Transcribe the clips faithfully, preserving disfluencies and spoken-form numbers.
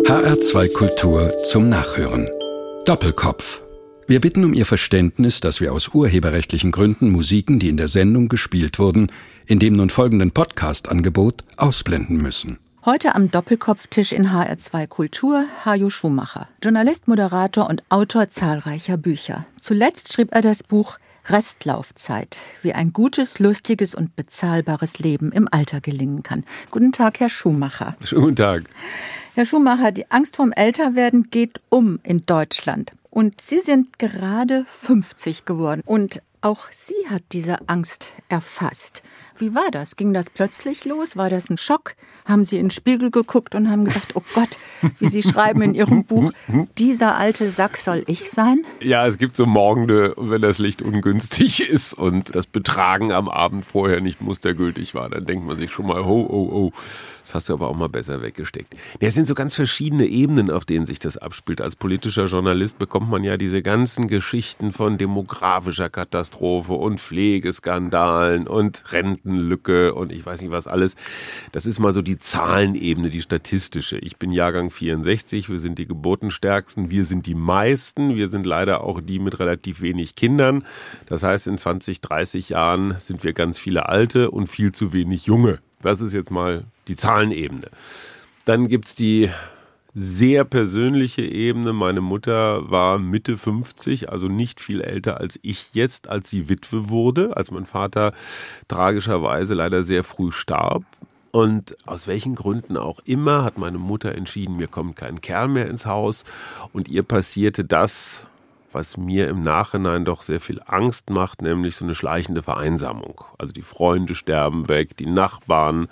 H R zwei Kultur zum Nachhören. Doppelkopf. Wir bitten um Ihr Verständnis, dass wir aus urheberrechtlichen Gründen Musiken, die in der Sendung gespielt wurden, in dem nun folgenden Podcast-Angebot ausblenden müssen. Heute am Doppelkopftisch in H R zwei Kultur Hajo Schumacher, Journalist, Moderator und Autor zahlreicher Bücher. Zuletzt schrieb er das Buch Restlaufzeit, wie ein gutes, lustiges und bezahlbares Leben im Alter gelingen kann. Guten Tag, Herr Schumacher. Schönen guten Tag. Herr Schumacher, die Angst vorm Älterwerden geht um in Deutschland. Und Sie sind gerade fünfzig geworden. Und auch Sie hat diese Angst erfasst. Wie war das? Ging das plötzlich los? War das ein Schock? Haben Sie in den Spiegel geguckt und haben gesagt, oh Gott, wie Sie schreiben in Ihrem Buch, dieser alte Sack soll ich sein? Ja, es gibt so Morgende, wenn das Licht ungünstig ist und das Betragen am Abend vorher nicht mustergültig war, dann denkt man sich schon mal, oh, oh, oh, das hast du aber auch mal besser weggesteckt. Ja, es sind so ganz verschiedene Ebenen, auf denen sich das abspielt. Als politischer Journalist bekommt man ja diese ganzen Geschichten von demografischer Katastrophe und Pflegeskandalen und Rentenlücke und ich weiß nicht was alles. Das ist mal so die Zahlenebene, die statistische. Ich bin Jahrgang vierundsechzig, wir sind die Geburtenstärksten, wir sind die meisten, wir sind leider auch die mit relativ wenig Kindern. Das heißt, in zwanzig, dreißig Jahren sind wir ganz viele Alte und viel zu wenig Junge. Das ist jetzt mal die Zahlenebene. Dann gibt's die sehr persönliche Ebene. Meine Mutter war Mitte fünfzig, also nicht viel älter als ich jetzt, als sie Witwe wurde, als mein Vater tragischerweise leider sehr früh starb. Und aus welchen Gründen auch immer hat meine Mutter entschieden, mir kommt kein Kerl mehr ins Haus. Und ihr passierte das, was mir im Nachhinein doch sehr viel Angst macht, nämlich so eine schleichende Vereinsamung. Also die Freunde sterben weg, die Nachbarn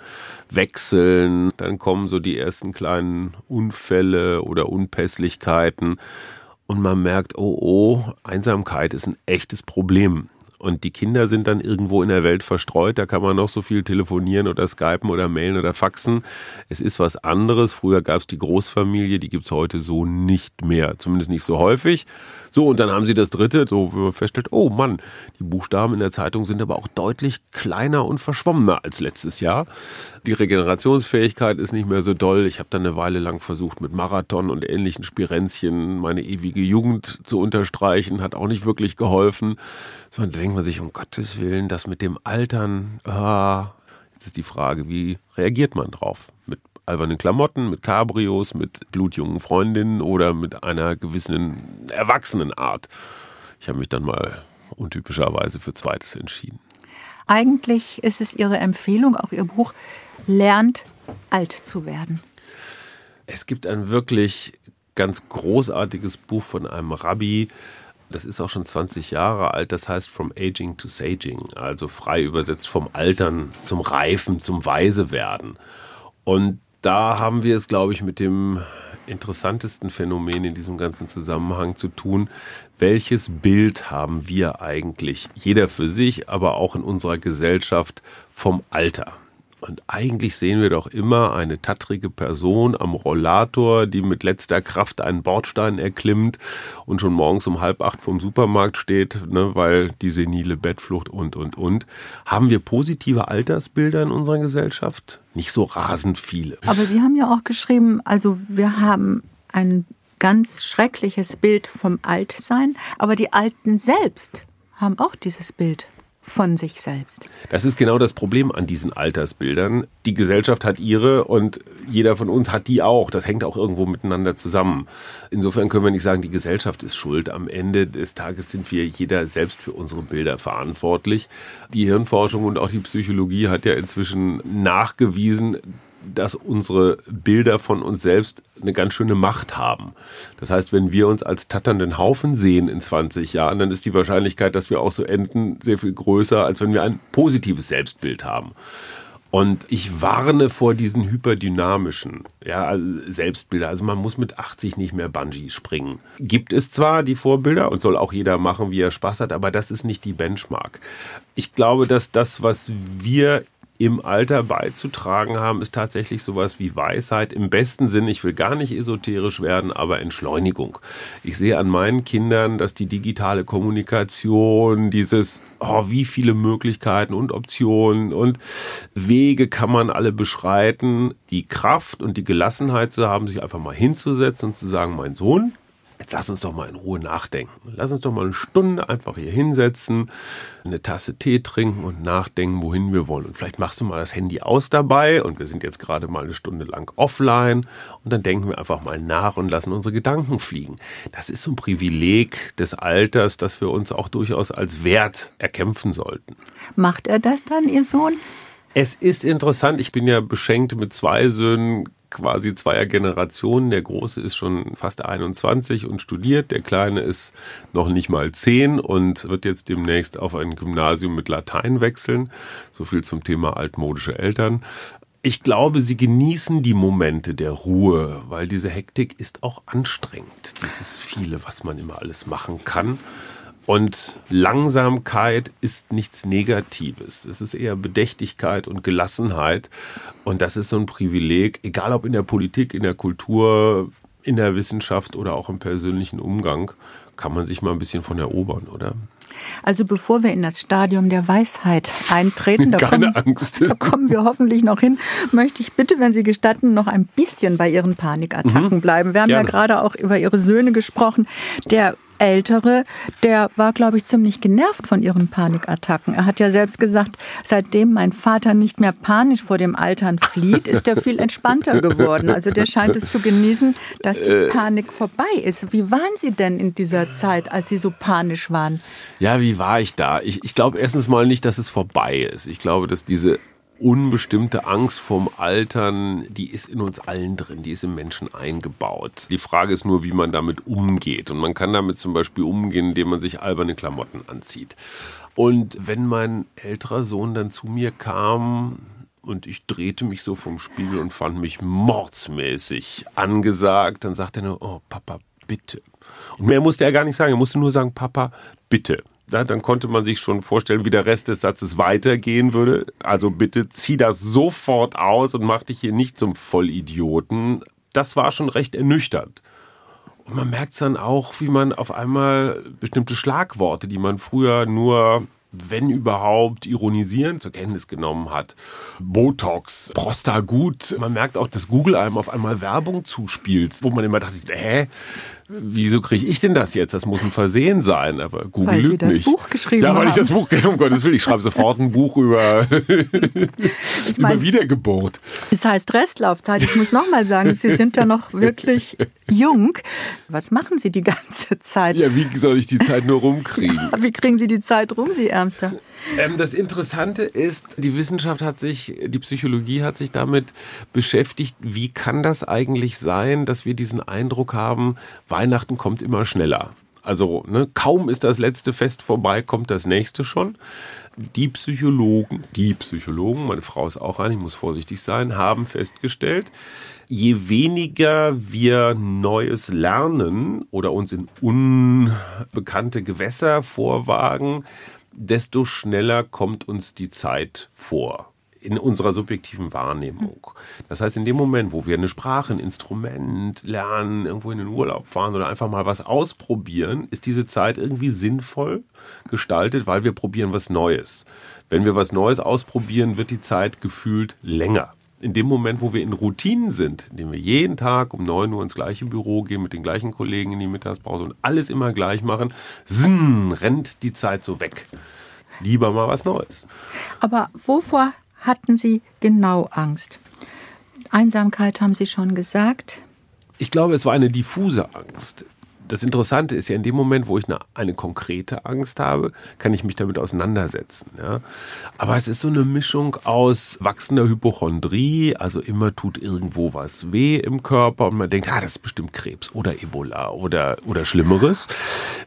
wechseln, dann kommen so die ersten kleinen Unfälle oder Unpässlichkeiten und man merkt, oh oh, Einsamkeit ist ein echtes Problem. Und die Kinder sind dann irgendwo in der Welt verstreut, da kann man noch so viel telefonieren oder skypen oder mailen oder faxen. Es ist was anderes. Früher gab es die Großfamilie, die gibt es heute so nicht mehr, zumindest nicht so häufig. So, und dann haben sie das Dritte, so wo man feststellt, oh Mann, die Buchstaben in der Zeitung sind aber auch deutlich kleiner und verschwommener als letztes Jahr. Die Regenerationsfähigkeit ist nicht mehr so doll. Ich habe dann eine Weile lang versucht, mit Marathon und ähnlichen Spirenzchen meine ewige Jugend zu unterstreichen, hat auch nicht wirklich geholfen. So, dann denkt man sich, um Gottes Willen, das mit dem Altern, ah, jetzt ist die Frage, wie reagiert man drauf? Mit albernen Klamotten, mit Cabrios, mit blutjungen Freundinnen oder mit einer gewissen Erwachsenenart. Ich habe mich dann mal untypischerweise für Zweites entschieden. Eigentlich ist es Ihre Empfehlung, auch Ihr Buch, lernt alt zu werden. Es gibt ein wirklich ganz großartiges Buch von einem Rabbi, das ist auch schon zwanzig Jahre alt, das heißt From Aging to Saging, also frei übersetzt vom Altern zum Reifen, zum Weisewerden. Und da haben wir es, glaube ich, mit dem interessantesten Phänomen in diesem ganzen Zusammenhang zu tun. Welches Bild haben wir eigentlich, jeder für sich, aber auch in unserer Gesellschaft, vom Alter? Und eigentlich sehen wir doch immer eine tattrige Person am Rollator, die mit letzter Kraft einen Bordstein erklimmt und schon morgens um halb acht vorm Supermarkt steht, ne, weil die senile Bettflucht und, und, und. Haben wir positive Altersbilder in unserer Gesellschaft? Nicht so rasend viele. Aber Sie haben ja auch geschrieben, also wir haben ein ganz schreckliches Bild vom Altsein, aber die Alten selbst haben auch dieses Bild von sich selbst. Das ist genau das Problem an diesen Altersbildern. Die Gesellschaft hat ihre und jeder von uns hat die auch. Das hängt auch irgendwo miteinander zusammen. Insofern können wir nicht sagen, die Gesellschaft ist schuld. Am Ende des Tages sind wir jeder selbst für unsere Bilder verantwortlich. Die Hirnforschung und auch die Psychologie hat ja inzwischen nachgewiesen, dass unsere Bilder von uns selbst eine ganz schöne Macht haben. Das heißt, wenn wir uns als tatternden Haufen sehen in zwanzig Jahren, dann ist die Wahrscheinlichkeit, dass wir auch so enden, sehr viel größer, als wenn wir ein positives Selbstbild haben. Und ich warne vor diesen hyperdynamischen ja, also Selbstbilder. Also man muss mit achtzig nicht mehr Bungee springen. Gibt es zwar die Vorbilder und soll auch jeder machen, wie er Spaß hat, aber das ist nicht die Benchmark. Ich glaube, dass das, was wir im Alter beizutragen haben, ist tatsächlich sowas wie Weisheit. Im besten Sinn, ich will gar nicht esoterisch werden, aber Entschleunigung. Ich sehe an meinen Kindern, dass die digitale Kommunikation, dieses, oh, wie viele Möglichkeiten und Optionen und Wege kann man alle beschreiten, die Kraft und die Gelassenheit zu haben, sich einfach mal hinzusetzen und zu sagen, mein Sohn, jetzt lass uns doch mal in Ruhe nachdenken. Lass uns doch mal eine Stunde einfach hier hinsetzen, eine Tasse Tee trinken und nachdenken, wohin wir wollen. Und vielleicht machst du mal das Handy aus dabei und wir sind jetzt gerade mal eine Stunde lang offline und dann denken wir einfach mal nach und lassen unsere Gedanken fliegen. Das ist so ein Privileg des Alters, das wir uns auch durchaus als Wert erkämpfen sollten. Macht er das dann, Ihr Sohn? Es ist interessant, ich bin ja beschenkt mit zwei Söhnen, quasi zweier Generationen. Der Große ist schon fast einundzwanzig und studiert. Der Kleine ist noch nicht mal zehn und wird jetzt demnächst auf ein Gymnasium mit Latein wechseln. So viel zum Thema altmodische Eltern. Ich glaube, sie genießen die Momente der Ruhe, weil diese Hektik ist auch anstrengend. Dieses viele, was man immer alles machen kann. Und Langsamkeit ist nichts Negatives. Es ist eher Bedächtigkeit und Gelassenheit. Und das ist so ein Privileg, egal ob in der Politik, in der Kultur, in der Wissenschaft oder auch im persönlichen Umgang, kann man sich mal ein bisschen von erobern, oder? Also bevor wir in das Stadium der Weisheit eintreten, da, Keine kommen, Angst. da kommen wir hoffentlich noch hin, möchte ich bitte, wenn Sie gestatten, noch ein bisschen bei Ihren Panikattacken Mhm. bleiben. Wir haben Gerne. ja gerade auch über Ihre Söhne gesprochen. Der Ältere, der war, glaube ich, ziemlich genervt von Ihren Panikattacken. Er hat ja selbst gesagt, seitdem mein Vater nicht mehr panisch vor dem Altern flieht, ist er viel entspannter geworden. Also der scheint es zu genießen, dass die Panik vorbei ist. Wie waren Sie denn in dieser Zeit, als Sie so panisch waren? Ja, wie war ich da? Ich, ich glaube erstens mal nicht, dass es vorbei ist. Ich glaube, dass diese unbestimmte Angst vorm Altern, die ist in uns allen drin, die ist im Menschen eingebaut. Die Frage ist nur, wie man damit umgeht. Und man kann damit zum Beispiel umgehen, indem man sich alberne Klamotten anzieht. Und wenn mein älterer Sohn dann zu mir kam und ich drehte mich so vom Spiegel und fand mich mordsmäßig angesagt, dann sagte er nur, oh Papa, bitte. Und mehr musste er gar nicht sagen, er musste nur sagen, Papa, bitte. Ja, dann konnte man sich schon vorstellen, wie der Rest des Satzes weitergehen würde. Also bitte zieh das sofort aus und mach dich hier nicht zum Vollidioten. Das war schon recht ernüchternd. Und man merkt es dann auch, wie man auf einmal bestimmte Schlagworte, die man früher nur, wenn überhaupt, ironisierend zur Kenntnis genommen hat. Botox, Prostagut. Man merkt auch, dass Google einem auf einmal Werbung zuspielt, wo man immer dachte, hä? Wieso kriege ich denn das jetzt? Das muss ein Versehen sein, aber Google weil lügt Sie das nicht. Buch geschrieben ja, weil haben. ich das Buch, um Gottes Willen, ich schreibe sofort ein Buch über, Ich mein, über Wiedergeburt. Es heißt Restlaufzeit. Ich muss noch mal sagen, Sie sind ja noch wirklich jung. Was machen Sie die ganze Zeit? Ja, wie soll ich die Zeit nur rumkriegen? Wie kriegen Sie die Zeit rum, Sie Ärmster? Ähm, das Interessante ist, die Wissenschaft hat sich, die Psychologie hat sich damit beschäftigt, wie kann das eigentlich sein, dass wir diesen Eindruck haben, Weihnachten kommt immer schneller. Also ne, kaum ist das letzte Fest vorbei, kommt das nächste schon. Die Psychologen, die Psychologen, meine Frau ist auch eine, ich muss vorsichtig sein, haben festgestellt, je weniger wir Neues lernen oder uns in unbekannte Gewässer vorwagen, desto schneller kommt uns die Zeit vor. In unserer subjektiven Wahrnehmung. Das heißt, in dem Moment, wo wir eine Sprache, ein Instrument lernen, irgendwo in den Urlaub fahren oder einfach mal was ausprobieren, ist diese Zeit irgendwie sinnvoll gestaltet, weil wir probieren was Neues. Wenn wir was Neues ausprobieren, wird die Zeit gefühlt länger. In dem Moment, wo wir in Routinen sind, indem wir jeden Tag um neun Uhr ins gleiche Büro gehen, mit den gleichen Kollegen in die Mittagspause und alles immer gleich machen, zinn, rennt die Zeit so weg. Lieber mal was Neues. Aber wovor hatten Sie genau Angst? Einsamkeit haben Sie schon gesagt. Ich glaube, es war eine diffuse Angst. Das Interessante ist ja, in dem Moment, wo ich eine, eine konkrete Angst habe, kann ich mich damit auseinandersetzen. Ja? Aber es ist so eine Mischung aus wachsender Hypochondrie, also immer tut irgendwo was weh im Körper und man denkt, ah, das ist bestimmt Krebs oder Ebola oder, oder Schlimmeres.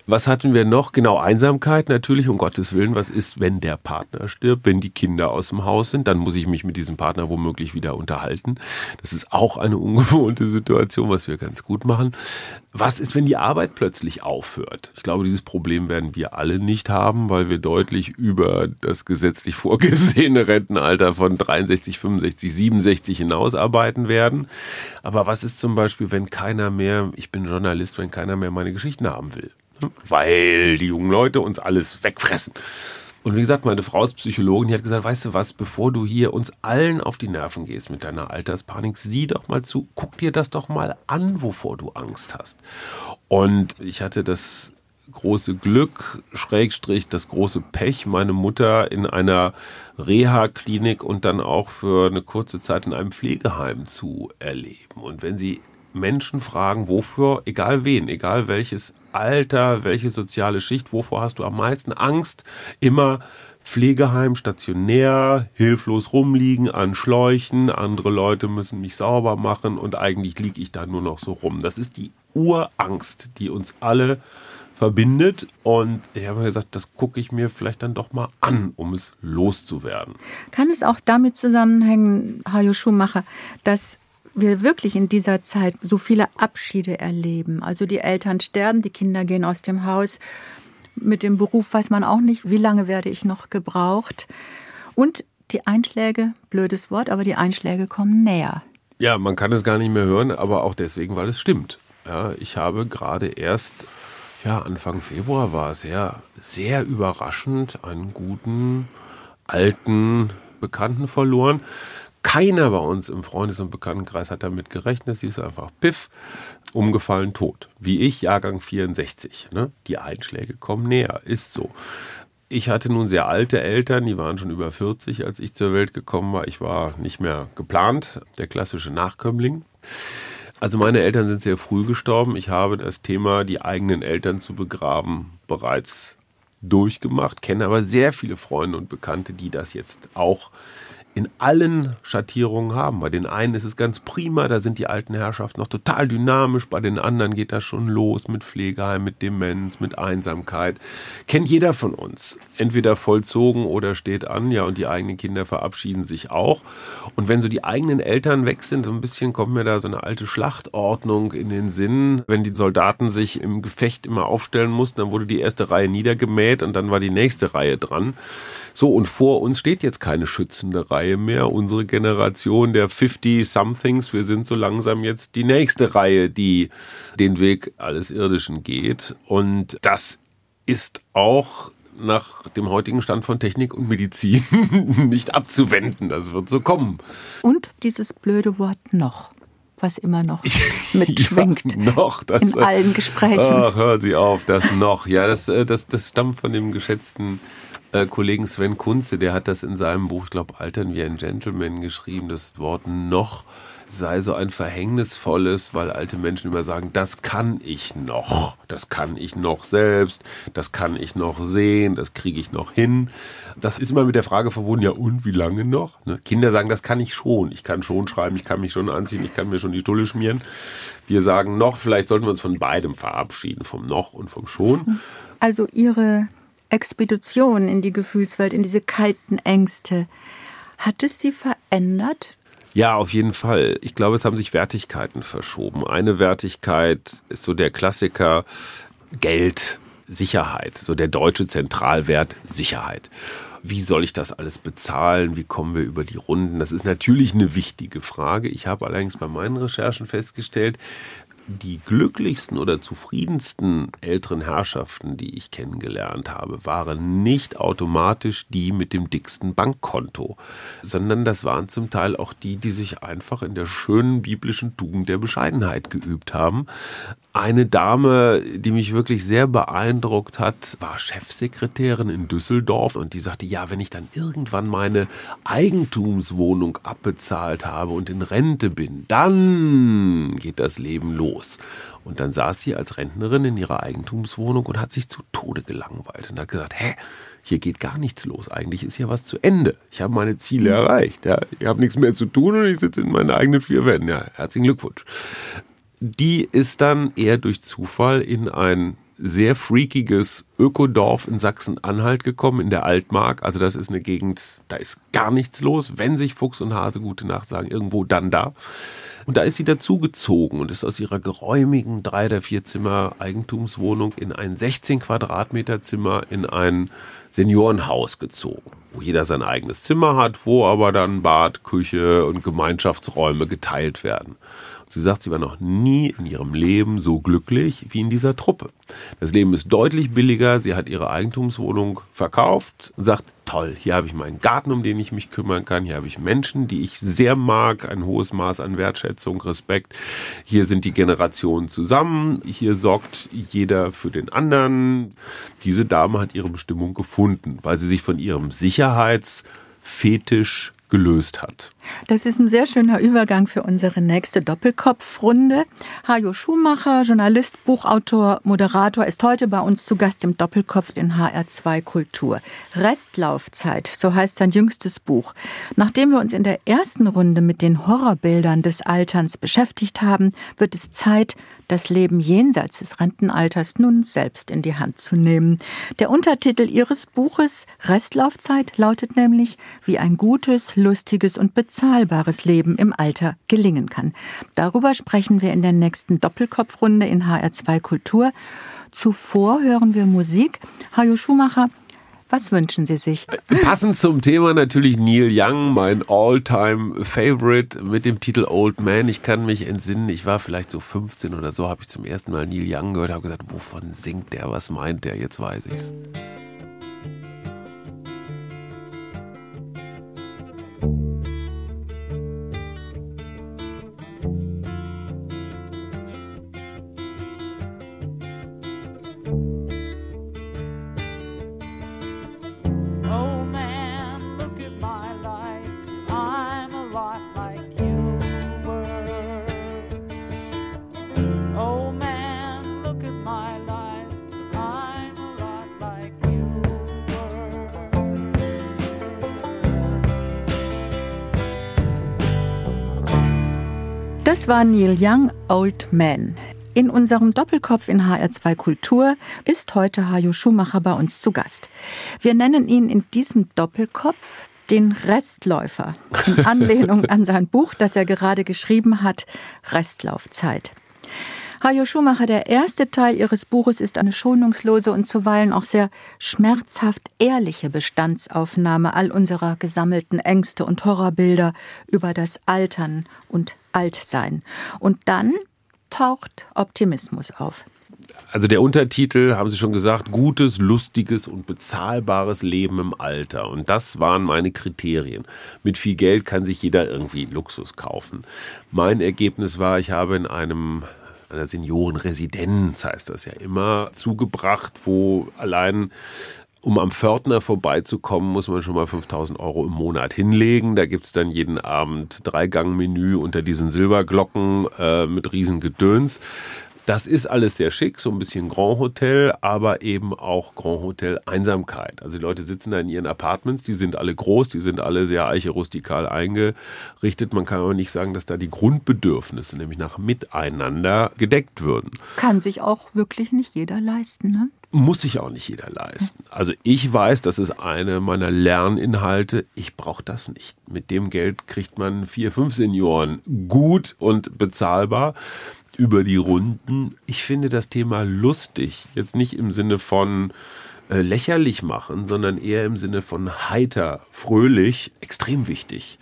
Was hatten wir noch? Genau, Einsamkeit natürlich, um Gottes Willen. Was ist, wenn der Partner stirbt, wenn die Kinder aus dem Haus sind? Dann muss ich mich mit diesem Partner womöglich wieder unterhalten. Das ist auch eine ungewohnte Situation, was wir ganz gut machen. Was ist, wenn die Arbeit plötzlich aufhört? Ich glaube, dieses Problem werden wir alle nicht haben, weil wir deutlich über das gesetzlich vorgesehene Rentenalter von dreiundsechzig, fünfundsechzig, siebenundsechzig hinaus arbeiten werden. Aber was ist zum Beispiel, wenn keiner mehr, ich bin Journalist, wenn keiner mehr meine Geschichten haben will? Weil die jungen Leute uns alles wegfressen. Und wie gesagt, meine Frau ist Psychologin, die hat gesagt, weißt du was, bevor du hier uns allen auf die Nerven gehst mit deiner Alterspanik, sieh doch mal zu, guck dir das doch mal an, wovor du Angst hast. Und ich hatte das große Glück, Schrägstrich, das große Pech, meine Mutter in einer Reha-Klinik und dann auch für eine kurze Zeit in einem Pflegeheim zu erleben. Und wenn sie Menschen fragen, wofür, egal wen, egal welches Alter, welche soziale Schicht, wovor hast du am meisten Angst? Immer Pflegeheim, stationär, hilflos rumliegen, an Schläuchen, andere Leute müssen mich sauber machen und eigentlich liege ich da nur noch so rum. Das ist die Urangst, die uns alle verbindet und ich habe gesagt, das gucke ich mir vielleicht dann doch mal an, um es loszuwerden. Kann es auch damit zusammenhängen, Hajo Schumacher, dass wir wirklich in dieser Zeit so viele Abschiede erleben? Also die Eltern sterben, die Kinder gehen aus dem Haus. Mit dem Beruf weiß man auch nicht, wie lange werde ich noch gebraucht. Und die Einschläge, blödes Wort, aber die Einschläge kommen näher. Ja, man kann es gar nicht mehr hören, aber auch deswegen, weil es stimmt. Ja, ich habe gerade erst, ja, Anfang Februar war es ja sehr überraschend, einen guten, alten Bekannten verloren. Keiner bei uns im Freundes- und Bekanntenkreis hat damit gerechnet. Sie ist einfach piff, umgefallen, tot. Wie ich, Jahrgang vierundsechzig. Ne? Die Einschläge kommen näher, ist so. Ich hatte nun sehr alte Eltern, die waren schon über vierzig, als ich zur Welt gekommen war. Ich war nicht mehr geplant, der klassische Nachkömmling. Also meine Eltern sind sehr früh gestorben. Ich habe das Thema, die eigenen Eltern zu begraben, bereits durchgemacht. Kenne aber sehr viele Freunde und Bekannte, die das jetzt auch in allen Schattierungen haben. Bei den einen ist es ganz prima, da sind die alten Herrschaften noch total dynamisch, bei den anderen geht das schon los mit Pflegeheim, mit Demenz, mit Einsamkeit. Kennt jeder von uns. Entweder vollzogen oder steht an, ja, und die eigenen Kinder verabschieden sich auch. Und wenn so die eigenen Eltern weg sind, so ein bisschen kommt mir da so eine alte Schlachtordnung in den Sinn. Wenn die Soldaten sich im Gefecht immer aufstellen mussten, dann wurde die erste Reihe niedergemäht und dann war die nächste Reihe dran. So, und vor uns steht jetzt keine schützende Reihe mehr. Unsere Generation der fifty-somethings, wir sind so langsam jetzt die nächste Reihe, die den Weg alles Irdischen geht. Und das ist auch nach dem heutigen Stand von Technik und Medizin nicht abzuwenden. Das wird so kommen. Und dieses blöde Wort noch, was immer noch mitschwingt ja, noch, das, in allen Gesprächen. Ach, hören Sie auf, das noch. Ja, das, das, das stammt von dem geschätzten Äh, Kollegen Sven Kunze, der hat das in seinem Buch, ich glaube, Altern wie ein Gentleman geschrieben. Das Wort noch sei so ein verhängnisvolles, weil alte Menschen immer sagen, das kann ich noch, das kann ich noch selbst, das kann ich noch sehen, das kriege ich noch hin. Das ist immer mit der Frage verbunden, ja und, wie lange noch? Ne? Kinder sagen, das kann ich schon, ich kann schon schreiben, ich kann mich schon anziehen, ich kann mir schon die Stulle schmieren. Wir sagen noch, vielleicht sollten wir uns von beidem verabschieden, vom noch und vom schon. Also Ihre Expedition in die Gefühlswelt, in diese kalten Ängste, hat es Sie verändert? Ja, auf jeden Fall. Ich glaube, es haben sich Wertigkeiten verschoben. Eine Wertigkeit ist so der Klassiker Geld, Sicherheit, so der deutsche Zentralwert Sicherheit. Wie soll ich das alles bezahlen? Wie kommen wir über die Runden? Das ist natürlich eine wichtige Frage. Ich habe allerdings bei meinen Recherchen festgestellt, die glücklichsten oder zufriedensten älteren Herrschaften, die ich kennengelernt habe, waren nicht automatisch die mit dem dicksten Bankkonto, sondern das waren zum Teil auch die, die sich einfach in der schönen biblischen Tugend der Bescheidenheit geübt haben. Eine Dame, die mich wirklich sehr beeindruckt hat, war Chefsekretärin in Düsseldorf und die sagte, ja, wenn ich dann irgendwann meine Eigentumswohnung abbezahlt habe und in Rente bin, dann geht das Leben los. Und dann saß sie als Rentnerin in ihrer Eigentumswohnung und hat sich zu Tode gelangweilt und hat gesagt, hä, hier geht gar nichts los. Eigentlich ist hier was zu Ende. Ich habe meine Ziele erreicht. Ja. Ich habe nichts mehr zu tun und ich sitze in meinen eigenen vier Wänden. Ja, herzlichen Glückwunsch. Die ist dann eher durch Zufall in ein sehr freakiges Ökodorf in Sachsen-Anhalt gekommen, in der Altmark. Also das ist eine Gegend, da ist gar nichts los. Wenn sich Fuchs und Hase gute Nacht sagen, irgendwo dann da. Und da ist sie dazugezogen und ist aus ihrer geräumigen drei- oder vier Zimmer Eigentumswohnung in ein sechzehn Quadratmeter Zimmer in ein Seniorenhaus gezogen, wo jeder sein eigenes Zimmer hat, wo aber dann Bad, Küche und Gemeinschaftsräume geteilt werden. Sie sagt, sie war noch nie in ihrem Leben so glücklich wie in dieser Truppe. Das Leben ist deutlich billiger. Sie hat ihre Eigentumswohnung verkauft und sagt, toll, hier habe ich meinen Garten, um den ich mich kümmern kann. Hier habe ich Menschen, die ich sehr mag, ein hohes Maß an Wertschätzung, Respekt. Hier sind die Generationen zusammen. Hier sorgt jeder für den anderen. Diese Dame hat ihre Bestimmung gefunden, weil sie sich von ihrem Sicherheitsfetisch gelöst hat. Das ist ein sehr schöner Übergang für unsere nächste Doppelkopfrunde. Hajo Schumacher, Journalist, Buchautor, Moderator, ist heute bei uns zu Gast im Doppelkopf in H R zwei Kultur. Restlaufzeit, so heißt sein jüngstes Buch. Nachdem wir uns in der ersten Runde mit den Horrorbildern des Alterns beschäftigt haben, wird es Zeit, das Leben jenseits des Rentenalters nun selbst in die Hand zu nehmen. Der Untertitel Ihres Buches Restlaufzeit lautet nämlich, wie ein gutes, lustiges und bezahlbares Leben im Alter gelingen kann. Darüber sprechen wir in der nächsten Doppelkopfrunde in H R zwei Kultur. Zuvor hören wir Musik. Hajo Schumacher, was wünschen Sie sich? Passend zum Thema natürlich Neil Young, mein All-Time-Favorite mit dem Titel Old Man. Ich kann mich entsinnen, ich war vielleicht so fünfzehn oder so, habe ich zum ersten Mal Neil Young gehört, habe gesagt, wovon singt der, was meint der, jetzt weiß ich's. Das war Neil Young, Old Man. In unserem Doppelkopf in H R zwei Kultur ist heute Hajo Schumacher bei uns zu Gast. Wir nennen ihn in diesem Doppelkopf den Restläufer, in Anlehnung an sein Buch, das er gerade geschrieben hat, Restlaufzeit. Hajo Schumacher, der erste Teil Ihres Buches ist eine schonungslose und zuweilen auch sehr schmerzhaft ehrliche Bestandsaufnahme all unserer gesammelten Ängste und Horrorbilder über das Altern und Altsein. Und dann taucht Optimismus auf. Also der Untertitel, haben Sie schon gesagt, gutes, lustiges und bezahlbares Leben im Alter. Und das waren meine Kriterien. Mit viel Geld kann sich jeder irgendwie Luxus kaufen. Mein Ergebnis war, ich habe in einem einer Seniorenresidenz, heißt das ja immer, zugebracht, wo allein um am Pförtner vorbeizukommen, muss man schon mal fünftausend Euro im Monat hinlegen. Da gibt's dann jeden Abend Drei-Gang-Menü unter diesen Silberglocken äh, mit riesen Gedöns. Das ist alles sehr schick, so ein bisschen Grand Hotel, aber eben auch Grand Hotel Einsamkeit. Also die Leute sitzen da in ihren Apartments, die sind alle groß, die sind alle sehr eiche-rustikal eingerichtet. Man kann aber nicht sagen, dass da die Grundbedürfnisse, nämlich nach Miteinander, gedeckt würden. Kann sich auch wirklich nicht jeder leisten, ne? Muss sich auch nicht jeder leisten. Also ich weiß, das ist eine meiner Lerninhalte, ich brauche das nicht. Mit dem Geld kriegt man vier, fünf Senioren gut und bezahlbar über die Runden. Ich finde das Thema lustig, jetzt nicht im Sinne von äh, lächerlich machen, sondern eher im Sinne von heiter, fröhlich, extrem wichtig.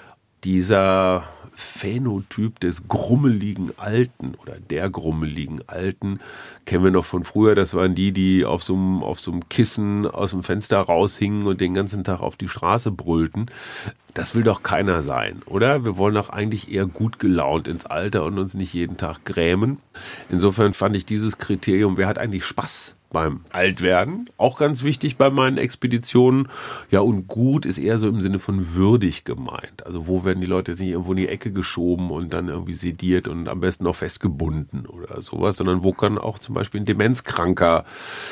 Dieser Phänotyp des grummeligen Alten oder der grummeligen Alten kennen wir noch von früher. Das waren die, die auf so einem, auf so einem Kissen aus dem Fenster raushingen und den ganzen Tag auf die Straße brüllten. Das will doch keiner sein, oder? Wir wollen doch eigentlich eher gut gelaunt ins Alter und uns nicht jeden Tag grämen. Insofern fand ich dieses Kriterium, wer hat eigentlich Spaß beim Altwerden, auch ganz wichtig bei meinen Expeditionen. Ja, und gut ist eher so im Sinne von würdig gemeint. Also wo werden die Leute jetzt nicht irgendwo in die Ecke geschoben und dann irgendwie sediert und am besten noch festgebunden oder sowas, sondern wo kann auch zum Beispiel ein Demenzkranker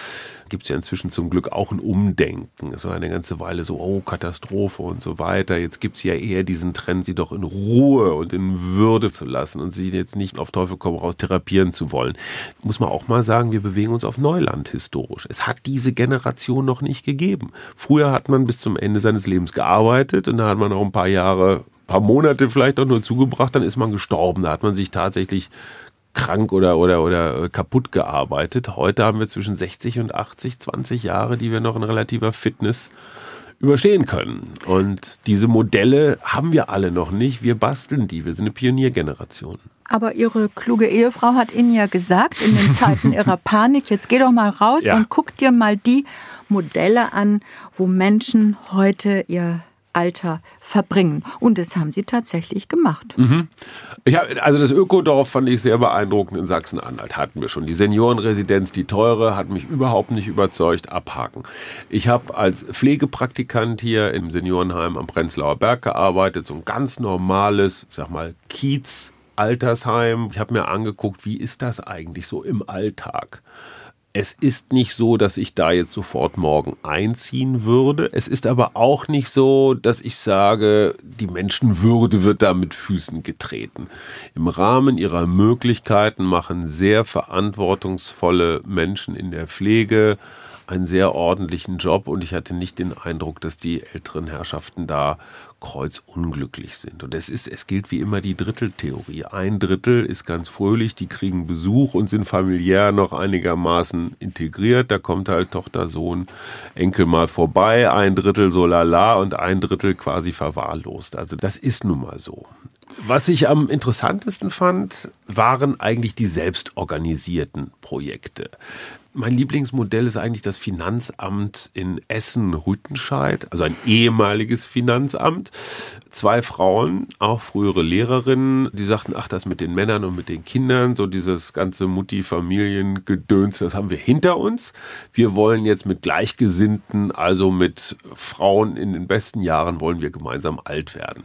gibt es ja inzwischen zum Glück auch ein Umdenken. Es war eine ganze Weile so, oh, Katastrophe und so weiter. Jetzt gibt es ja eher diesen Trend, sie doch in Ruhe und in Würde zu lassen und sie jetzt nicht auf Teufel komm raus therapieren zu wollen. Muss man auch mal sagen, wir bewegen uns auf Neuland historisch. Es hat diese Generation noch nicht gegeben. Früher hat man bis zum Ende seines Lebens gearbeitet und da hat man noch ein paar Jahre, ein paar Monate vielleicht auch nur zugebracht, dann ist man gestorben. Da hat man sich tatsächlich krank oder, oder, oder kaputt gearbeitet. Heute haben wir zwischen sechzig und achtzig, zwanzig Jahre, die wir noch in relativer Fitness überstehen können. Und diese Modelle haben wir alle noch nicht. Wir basteln die. Wir sind eine Pioniergeneration. Aber Ihre kluge Ehefrau hat Ihnen ja gesagt, in den Zeiten Ihrer Panik, jetzt geh doch mal raus ja. und guck dir mal die Modelle an, wo Menschen heute ihr Alter verbringen. Und das haben Sie tatsächlich gemacht. Mhm. Ich hab, also das Ökodorf fand ich sehr beeindruckend in Sachsen-Anhalt. Hatten wir schon. Die Seniorenresidenz, die teure, hat mich überhaupt nicht überzeugt. Abhaken. Ich habe als Pflegepraktikant hier im Seniorenheim am Prenzlauer Berg gearbeitet. So ein ganz normales, ich sag mal, Kiez Altersheim. Ich habe mir angeguckt, wie ist das eigentlich so im Alltag? Es ist nicht so, dass ich da jetzt sofort morgen einziehen würde. Es ist aber auch nicht so, dass ich sage, die Menschenwürde wird da mit Füßen getreten. Im Rahmen ihrer Möglichkeiten machen sehr verantwortungsvolle Menschen in der Pflege einen sehr ordentlichen Job und ich hatte nicht den Eindruck, dass die älteren Herrschaften da kreuzunglücklich sind. Und es ist, es gilt wie immer die Dritteltheorie. Ein Drittel ist ganz fröhlich, die kriegen Besuch und sind familiär noch einigermaßen integriert. Da kommt halt Tochter, Sohn, Enkel mal vorbei. Ein Drittel so lala und ein Drittel quasi verwahrlost. Also das ist nun mal so. Was ich am interessantesten fand, waren eigentlich die selbstorganisierten Projekte. Mein Lieblingsmodell ist eigentlich das Finanzamt in Essen-Rüttenscheid, also ein ehemaliges Finanzamt. Zwei Frauen, auch frühere Lehrerinnen, die sagten, ach, das mit den Männern und mit den Kindern, so dieses ganze Mutti-Familien-Gedöns, das haben wir hinter uns. Wir wollen jetzt mit Gleichgesinnten, also mit Frauen in den besten Jahren, wollen wir gemeinsam alt werden.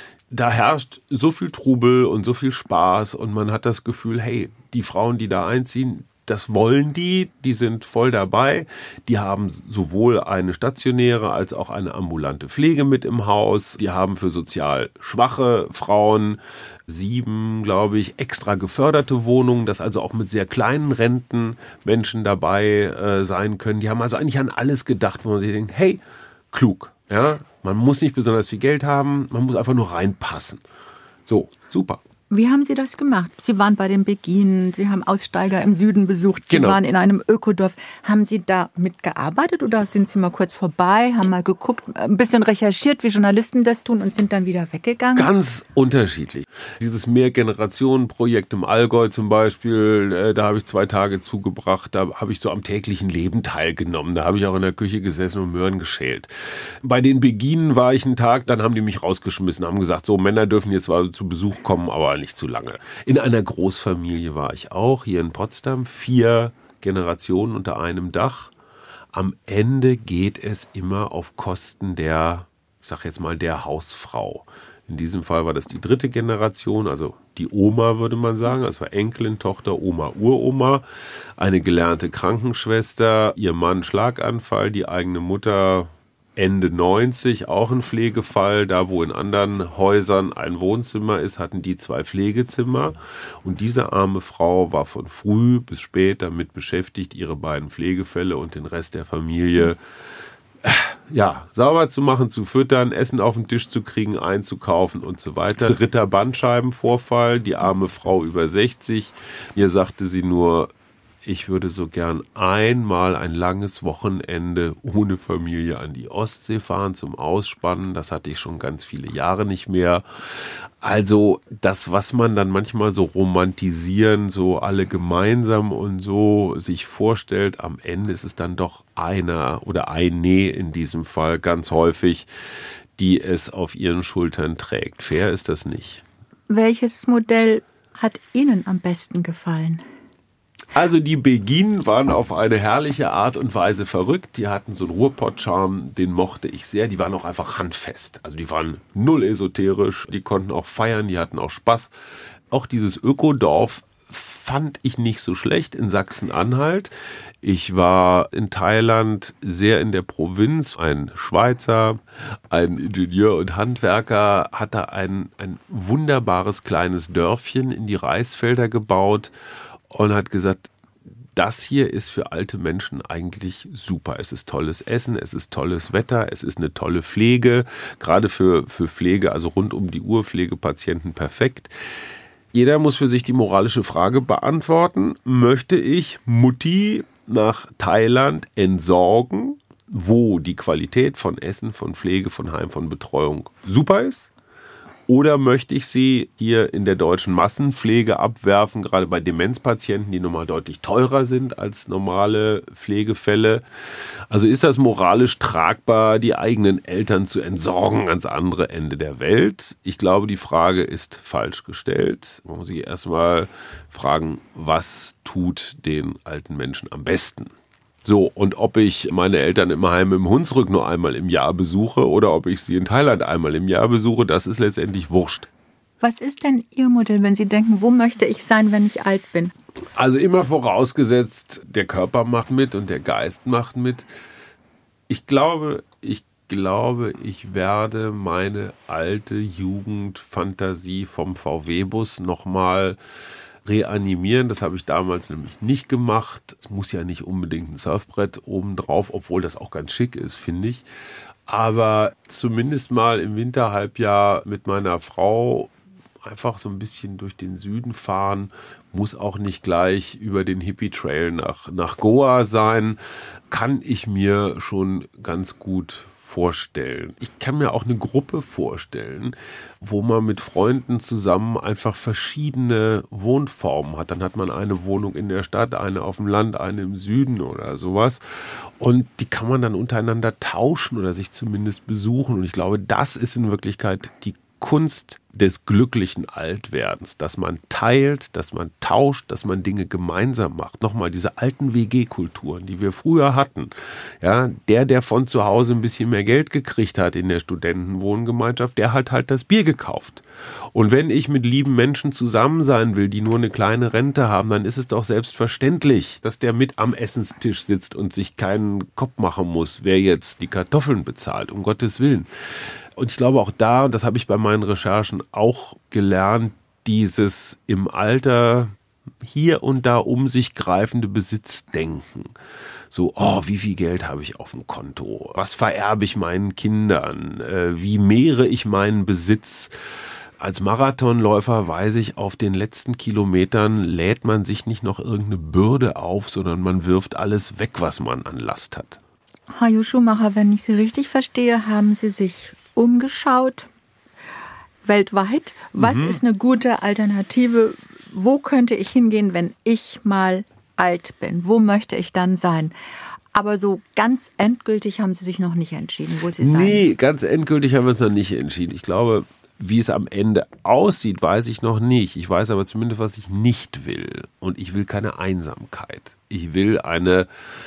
Da herrscht so viel Trubel und so viel Spaß und man hat das Gefühl, hey, die Frauen, die da einziehen, das wollen die, die sind voll dabei. Die haben sowohl eine stationäre als auch eine ambulante Pflege mit im Haus. Die haben für sozial schwache Frauen sieben, glaube ich, extra geförderte Wohnungen, dass also auch mit sehr kleinen Renten Menschen dabei äh, sein können. Die haben also eigentlich an alles gedacht, wo man sich denkt, hey, klug. Ja? Man muss nicht besonders viel Geld haben, man muss einfach nur reinpassen. So, super. Wie haben Sie das gemacht? Sie waren bei den Beginen, Sie haben Aussteiger im Süden besucht, Sie genau. waren in einem Ökodorf. Haben Sie da mitgearbeitet oder sind Sie mal kurz vorbei, haben mal geguckt, ein bisschen recherchiert, wie Journalisten das tun und sind dann wieder weggegangen? Ganz unterschiedlich. Dieses Mehrgenerationen-Projekt im Allgäu zum Beispiel, äh, da habe ich zwei Tage zugebracht, da habe ich so am täglichen Leben teilgenommen. Da habe ich auch in der Küche gesessen und Möhren geschält. Bei den Beginen war ich einen Tag, dann haben die mich rausgeschmissen, haben gesagt, so Männer dürfen jetzt zwar zu Besuch kommen, aber nicht zu lange. In einer Großfamilie war ich auch, hier in Potsdam, vier Generationen unter einem Dach. Am Ende geht es immer auf Kosten der, ich sag jetzt mal, der Hausfrau. In diesem Fall war das die dritte Generation, also die Oma, würde man sagen. Das war Enkelin, Tochter, Oma, Uroma. Eine gelernte Krankenschwester, ihr Mann Schlaganfall, die eigene Mutter Ende neunzig, auch ein Pflegefall. Da, wo in anderen Häusern ein Wohnzimmer ist, hatten die zwei Pflegezimmer. Und diese arme Frau war von früh bis spät damit beschäftigt, ihre beiden Pflegefälle und den Rest der Familie ja, sauber zu machen, zu füttern, Essen auf den Tisch zu kriegen, einzukaufen und so weiter. Dritter Bandscheibenvorfall, die arme Frau über sechzig. Hier sagte sie nur, ich würde so gern einmal ein langes Wochenende ohne Familie an die Ostsee fahren zum Ausspannen. Das hatte ich schon ganz viele Jahre nicht mehr. Also das, was man dann manchmal so romantisieren, so alle gemeinsam und so sich vorstellt, am Ende ist es dann doch einer oder eine in diesem Fall ganz häufig, die es auf ihren Schultern trägt. Fair ist das nicht. Welches Modell hat Ihnen am besten gefallen? Also die Beginen waren auf eine herrliche Art und Weise verrückt. Die hatten so einen Ruhrpott-Charme, den mochte ich sehr. Die waren auch einfach handfest. Also die waren null esoterisch, die konnten auch feiern, die hatten auch Spaß. Auch dieses Ökodorf fand ich nicht so schlecht in Sachsen-Anhalt. Ich war in Thailand sehr in der Provinz. Ein Schweizer, ein Ingenieur und Handwerker hat da ein, ein wunderbares kleines Dörfchen in die Reisfelder gebaut und hat gesagt, das hier ist für alte Menschen eigentlich super. Es ist tolles Essen, es ist tolles Wetter, es ist eine tolle Pflege, gerade für, für Pflege, also rund um die Uhr Pflegepatienten perfekt. Jeder muss für sich die moralische Frage beantworten, möchte ich Mutti nach Thailand entsorgen, wo die Qualität von Essen, von Pflege, von Heim, von Betreuung super ist? Oder möchte ich sie hier in der deutschen Massenpflege abwerfen, gerade bei Demenzpatienten, die nochmal deutlich teurer sind als normale Pflegefälle? Also ist das moralisch tragbar, die eigenen Eltern zu entsorgen ans andere Ende der Welt? Ich glaube, die Frage ist falsch gestellt. Man muss sich erstmal fragen, was tut den alten Menschen am besten? So, und ob ich meine Eltern im Heim im Hunsrück nur einmal im Jahr besuche oder ob ich sie in Thailand einmal im Jahr besuche, das ist letztendlich wurscht. Was ist denn Ihr Modell, wenn Sie denken, wo möchte ich sein, wenn ich alt bin? Also immer vorausgesetzt, der Körper macht mit und der Geist macht mit. Ich glaube, ich glaube, ich werde meine alte Jugendfantasie vom V W-Bus nochmal reanimieren. Das habe ich damals nämlich nicht gemacht. Es muss ja nicht unbedingt ein Surfbrett obendrauf, obwohl das auch ganz schick ist, finde ich. Aber zumindest mal im Winterhalbjahr mit meiner Frau einfach so ein bisschen durch den Süden fahren. Muss auch nicht gleich über den Hippie-Trail nach, nach Goa sein. Kann ich mir schon ganz gut vorstellen. Ich kann mir auch eine Gruppe vorstellen, wo man mit Freunden zusammen einfach verschiedene Wohnformen hat. Dann hat man eine Wohnung in der Stadt, eine auf dem Land, eine im Süden oder sowas. Und die kann man dann untereinander tauschen oder sich zumindest besuchen. Und ich glaube, das ist in Wirklichkeit die Kunst des glücklichen Altwerdens, dass man teilt, dass man tauscht, dass man Dinge gemeinsam macht. Nochmal diese alten W G-Kulturen, die wir früher hatten. Ja, der, der von zu Hause ein bisschen mehr Geld gekriegt hat in der Studentenwohngemeinschaft, der hat halt das Bier gekauft. Und wenn ich mit lieben Menschen zusammen sein will, die nur eine kleine Rente haben, dann ist es doch selbstverständlich, dass der mit am Essenstisch sitzt und sich keinen Kopf machen muss, wer jetzt die Kartoffeln bezahlt, um Gottes Willen. Und ich glaube auch da, das habe ich bei meinen Recherchen auch gelernt, dieses im Alter hier und da um sich greifende Besitzdenken. So, oh, wie viel Geld habe ich auf dem Konto? Was vererbe ich meinen Kindern? Wie mehre ich meinen Besitz? Als Marathonläufer weiß ich, auf den letzten Kilometern lädt man sich nicht noch irgendeine Bürde auf, sondern man wirft alles weg, was man an Last hat. Hajo Schumacher, wenn ich Sie richtig verstehe, haben Sie sich umgeschaut, weltweit. Was mhm. ist eine gute Alternative? Wo könnte ich hingehen, wenn ich mal alt bin? Wo möchte ich dann sein? Aber so ganz endgültig haben Sie sich noch nicht entschieden, wo Sie sein. Nee, ganz endgültig haben wir uns noch nicht entschieden. Ich glaube, wie es am Ende aussieht, weiß ich noch nicht. Ich weiß aber zumindest, was ich nicht will. Und ich will keine Einsamkeit. Ich will eine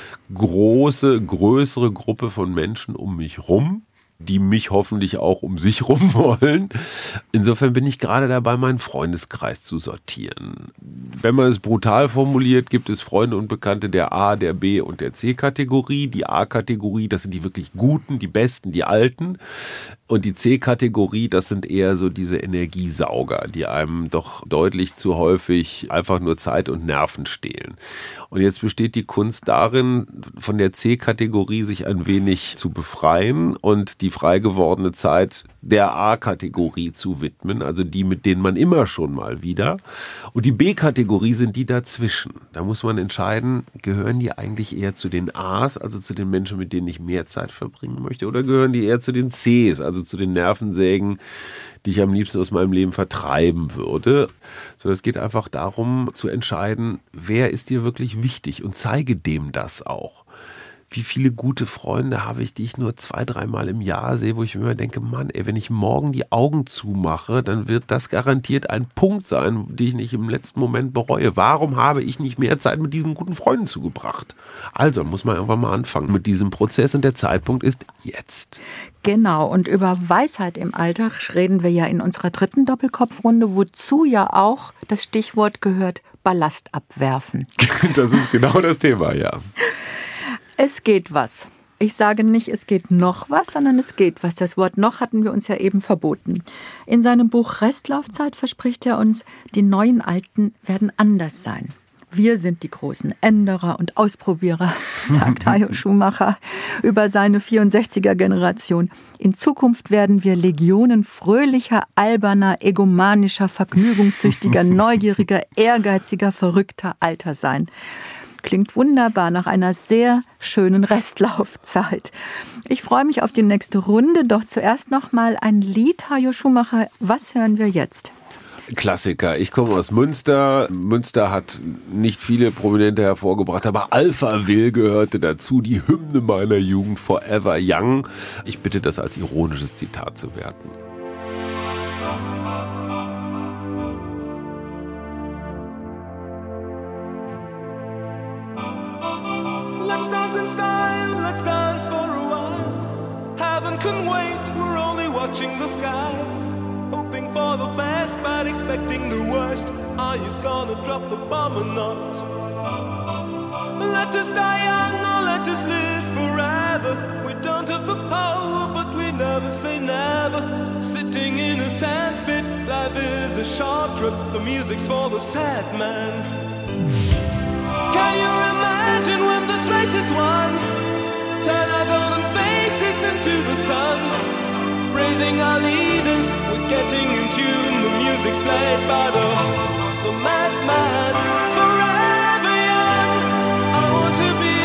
große, größere Gruppe von Menschen um mich rum, die mich hoffentlich auch um sich rum wollen. Insofern bin ich gerade dabei, meinen Freundeskreis zu sortieren. Wenn man es brutal formuliert, gibt es Freunde und Bekannte der A, der B und der C-Kategorie. Die A-Kategorie, das sind die wirklich Guten, die Besten, die Alten. Und die C-Kategorie, das sind eher so diese Energiesauger, die einem doch deutlich zu häufig einfach nur Zeit und Nerven stehlen. Und jetzt besteht die Kunst darin, von der C-Kategorie sich ein wenig zu befreien und die frei gewordene Zeit der A-Kategorie zu widmen, also die, mit denen man immer schon mal wieder. Und die B-Kategorie sind die dazwischen. Da muss man entscheiden, gehören die eigentlich eher zu den A's, also zu den Menschen, mit denen ich mehr Zeit verbringen möchte, oder gehören die eher zu den C's, also zu den Nervensägen, die ich am liebsten aus meinem Leben vertreiben würde. So, es geht einfach darum zu entscheiden, wer ist dir wirklich wichtig und zeige dem das auch. Wie viele gute Freunde habe ich, die ich nur zwei, dreimal im Jahr sehe, wo ich mir immer denke, Mann, ey, wenn ich morgen die Augen zumache, dann wird das garantiert ein Punkt sein, den ich nicht im letzten Moment bereue. Warum habe ich nicht mehr Zeit mit diesen guten Freunden zugebracht? Also muss man irgendwann mal anfangen mit diesem Prozess und der Zeitpunkt ist jetzt. Genau, und über Weisheit im Alltag reden wir ja in unserer dritten Doppelkopfrunde, wozu ja auch das Stichwort gehört Ballast abwerfen. Das ist genau das Thema, ja. Es geht was. Ich sage nicht, es geht noch was, sondern es geht was. Das Wort noch hatten wir uns ja eben verboten. In seinem Buch Restlaufzeit verspricht er uns, die neuen Alten werden anders sein. Wir sind die großen Änderer und Ausprobierer, sagt Hajo Schumacher über seine vierundsechziger-Generation. In Zukunft werden wir Legionen fröhlicher, alberner, egomanischer, vergnügungssüchtiger, neugieriger, ehrgeiziger, verrückter Alter sein. Klingt wunderbar nach einer sehr schönen Restlaufzeit. Ich freue mich auf die nächste Runde, doch zuerst noch mal ein Lied, Hajo Schumacher. Was hören wir jetzt? Klassiker. Ich komme aus Münster. Münster hat nicht viele Prominente hervorgebracht, aber Alpha Will gehörte dazu. Die Hymne meiner Jugend, Forever Young. Ich bitte das als ironisches Zitat zu werten. Let's dance in style, let's dance for a while. Heaven can wait, we're only watching the skies. Hoping for the best, but expecting the worst. Are you gonna drop the bomb or not? Let us die young or let us live forever. We don't have the power, but we never say never. Sitting in a sandpit, life is a short trip. The music's for the sad man. Can you imagine when this race is won? Turn our golden faces into the sun. Praising our leaders, we're getting in tune. The music's played by the, the madman. Forever young, I want to be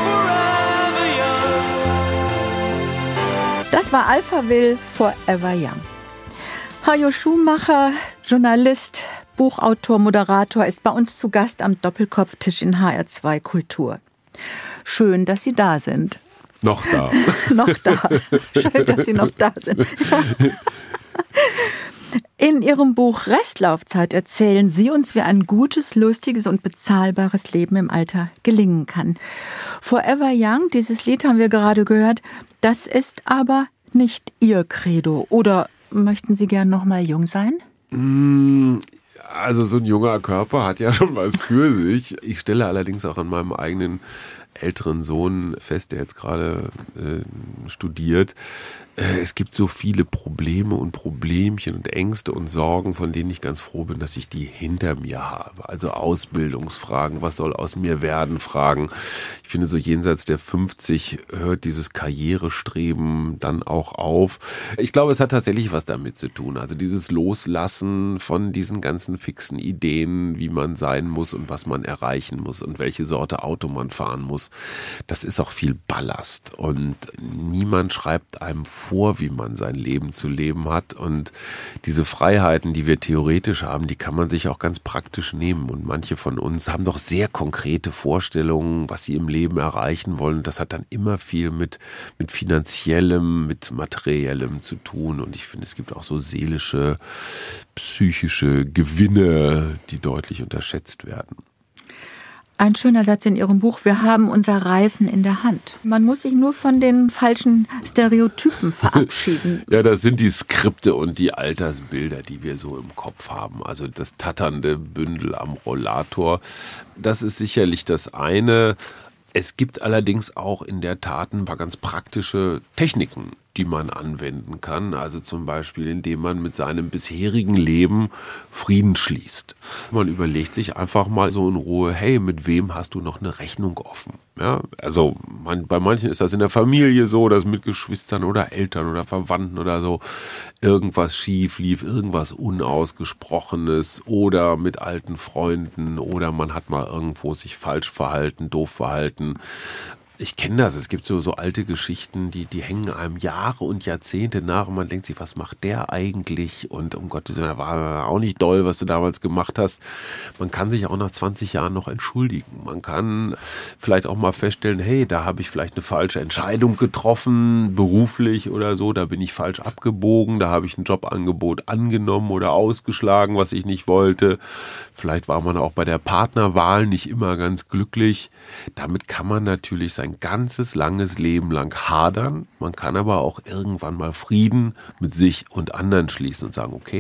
forever young. Das war Alpha Will, Forever Young. Hajo Schumacher, Journalist, Buchautor, Moderator, ist bei uns zu Gast am Doppelkopftisch in H R zwei Kultur. Schön, dass Sie da sind. Noch da. Noch da. Schön, dass Sie noch da sind. In Ihrem Buch Restlaufzeit erzählen Sie uns, wie ein gutes, lustiges und bezahlbares Leben im Alter gelingen kann. Forever Young, dieses Lied haben wir gerade gehört, das ist aber nicht Ihr Credo. Oder möchten Sie gern noch mal jung sein? Mm. Also so ein junger Körper hat ja schon was für sich. Ich stelle allerdings auch an meinem eigenen älteren Sohn fest, der jetzt gerade äh, studiert. Äh, es gibt so viele Probleme und Problemchen und Ängste und Sorgen, von denen ich ganz froh bin, dass ich die hinter mir habe. Also Ausbildungsfragen, was soll aus mir werden, Fragen. Ich finde, so jenseits der fünfzig hört dieses Karrierestreben dann auch auf. Ich glaube, es hat tatsächlich was damit zu tun. Also dieses Loslassen von diesen ganzen fixen Ideen, wie man sein muss und was man erreichen muss und welche Sorte Auto man fahren muss. Das ist auch viel Ballast. Und niemand schreibt einem vor, wie man sein Leben zu leben hat. Und diese Freiheiten, die wir theoretisch haben, die kann man sich auch ganz praktisch nehmen. Und manche von uns haben doch sehr konkrete Vorstellungen, was sie im Leben erreichen wollen. Das hat dann immer viel mit, mit Finanziellem, mit Materiellem zu tun. Und ich finde, es gibt auch so seelische, psychische Gewinne, die deutlich unterschätzt werden. Ein schöner Satz in Ihrem Buch: Wir haben unser Reifen in der Hand. Man muss sich nur von den falschen Stereotypen verabschieden. Ja, das sind die Skripte und die Altersbilder, die wir so im Kopf haben. Also das tatternde Bündel am Rollator. Das ist sicherlich das eine. Es gibt allerdings auch in der Tat ein paar ganz praktische Techniken, die man anwenden kann. Also zum Beispiel, indem man mit seinem bisherigen Leben Frieden schließt. Man überlegt sich einfach mal so in Ruhe, hey, mit wem hast du noch eine Rechnung offen? Ja, also man, bei manchen ist das in der Familie so, dass mit Geschwistern oder Eltern oder Verwandten oder so irgendwas schief lief, irgendwas Unausgesprochenes oder mit alten Freunden oder man hat mal irgendwo sich falsch verhalten, doof verhalten. Ich kenne das, es gibt so, so alte Geschichten, die, die hängen einem Jahre und Jahrzehnte nach und man denkt sich, was macht der eigentlich? Und um Gottes Willen, war auch nicht doll, was du damals gemacht hast. Man kann sich auch nach zwanzig Jahren noch entschuldigen. Man kann vielleicht auch mal feststellen, hey, da habe ich vielleicht eine falsche Entscheidung getroffen, beruflich oder so, da bin ich falsch abgebogen, da habe ich ein Jobangebot angenommen oder ausgeschlagen, was ich nicht wollte. Vielleicht war man auch bei der Partnerwahl nicht immer ganz glücklich. Damit kann man natürlich sein ein ganzes langes Leben lang hadern. Man kann aber auch irgendwann mal Frieden mit sich und anderen schließen und sagen, okay,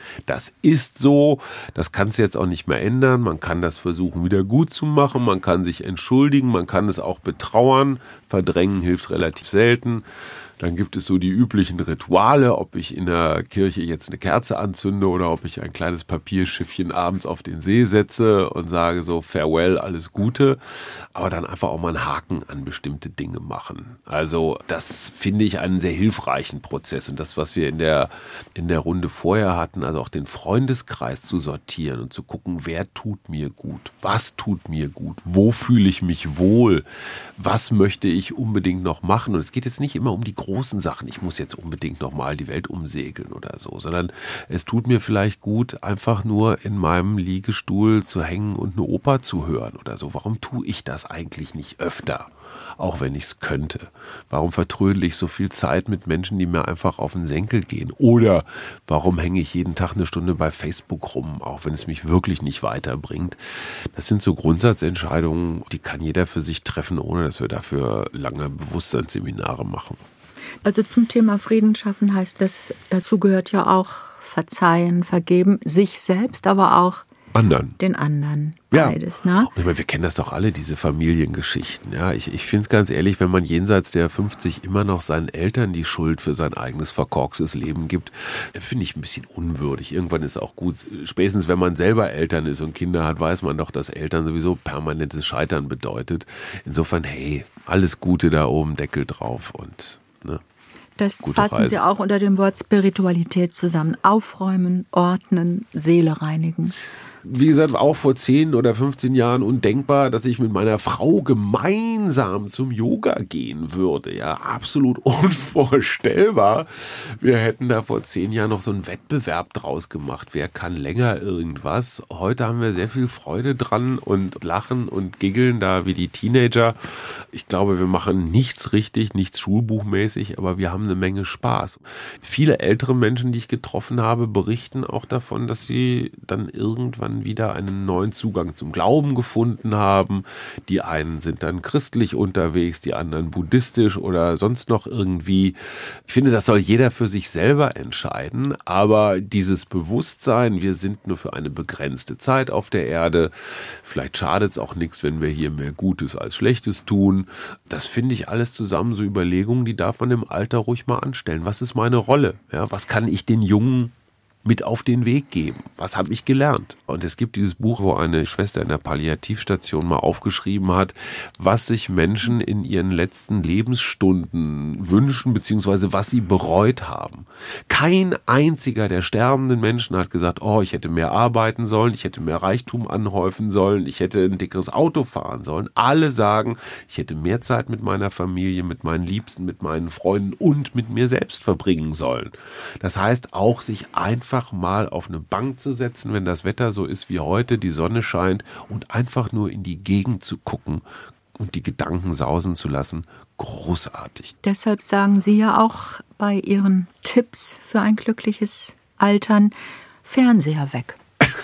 Das ist so, das kannst du jetzt auch nicht mehr ändern. Man kann das versuchen, wieder gut zu machen. Man kann sich entschuldigen, man kann es auch betrauern. Verdrängen hilft relativ selten. Dann gibt es so die üblichen Rituale, ob ich in der Kirche jetzt eine Kerze anzünde oder ob ich ein kleines Papierschiffchen abends auf den See setze und sage so Farewell, alles Gute. Aber dann einfach auch mal einen Haken an bestimmte Dinge machen. Also das finde ich einen sehr hilfreichen Prozess. Und das, was wir in der, in der Runde vorher hatten, also auch den Freundeskreis zu sortieren und zu gucken, wer tut mir gut, was tut mir gut, wo fühle ich mich wohl, was möchte ich unbedingt noch machen. Und es geht jetzt nicht immer um die großen Sachen, ich muss jetzt unbedingt nochmal die Welt umsegeln oder so, sondern es tut mir vielleicht gut, einfach nur in meinem Liegestuhl zu hängen und eine Oper zu hören oder so. Warum tue ich das eigentlich nicht öfter, auch wenn ich es könnte? Warum vertrödel ich so viel Zeit mit Menschen, die mir einfach auf den Senkel gehen? Oder warum hänge ich jeden Tag eine Stunde bei Facebook rum, auch wenn es mich wirklich nicht weiterbringt? Das sind so Grundsatzentscheidungen, die kann jeder für sich treffen, ohne dass wir dafür lange Bewusstseinsseminare machen. Also zum Thema Frieden schaffen heißt das, dazu gehört ja auch verzeihen, vergeben, sich selbst, aber auch anderen. Den anderen. Ja. Beides, ne? Ich meine, wir kennen das doch alle, diese Familiengeschichten. Ja, ich, ich finde es ganz ehrlich, wenn man jenseits der fünfzig immer noch seinen Eltern die Schuld für sein eigenes verkorkstes Leben gibt, finde ich ein bisschen unwürdig. Irgendwann ist auch gut, spätestens wenn man selber Eltern ist und Kinder hat, weiß man doch, dass Eltern sowieso permanentes Scheitern bedeutet. Insofern, hey, alles Gute da oben, Deckel drauf und ne. Das fassen Sie auch unter dem Wort Spiritualität zusammen. Aufräumen, ordnen, Seele reinigen. Wie gesagt, auch vor zehn oder fünfzehn Jahren undenkbar, dass ich mit meiner Frau gemeinsam zum Yoga gehen würde. Ja, absolut unvorstellbar. Wir hätten da vor zehn Jahren noch so einen Wettbewerb draus gemacht. Wer kann länger irgendwas? Heute haben wir sehr viel Freude dran und lachen und giggeln da wie die Teenager. Ich glaube, wir machen nichts richtig, nichts schulbuchmäßig, aber wir haben eine Menge Spaß. Viele ältere Menschen, die ich getroffen habe, berichten auch davon, dass sie dann irgendwann wieder einen neuen Zugang zum Glauben gefunden haben. Die einen sind dann christlich unterwegs, die anderen buddhistisch oder sonst noch irgendwie. Ich finde, das soll jeder für sich selber entscheiden, aber dieses Bewusstsein, wir sind nur für eine begrenzte Zeit auf der Erde, vielleicht schadet es auch nichts, wenn wir hier mehr Gutes als Schlechtes tun. Das finde ich alles zusammen so Überlegungen, die darf man im Alter ruhig mal anstellen. Was ist meine Rolle? Ja, was kann ich den Jungen mit auf den Weg geben? Was habe ich gelernt? Und es gibt dieses Buch, wo eine Schwester in der Palliativstation mal aufgeschrieben hat, was sich Menschen in ihren letzten Lebensstunden wünschen, beziehungsweise was sie bereut haben. Kein einziger der sterbenden Menschen hat gesagt, oh, ich hätte mehr arbeiten sollen, ich hätte mehr Reichtum anhäufen sollen, ich hätte ein dickeres Auto fahren sollen. Alle sagen, ich hätte mehr Zeit mit meiner Familie, mit meinen Liebsten, mit meinen Freunden und mit mir selbst verbringen sollen. Das heißt auch, sich einfach einfach mal auf eine Bank zu setzen, wenn das Wetter so ist wie heute, die Sonne scheint und einfach nur in die Gegend zu gucken und die Gedanken sausen zu lassen. Großartig. Deshalb sagen Sie ja auch bei Ihren Tipps für ein glückliches Altern, Fernseher weg.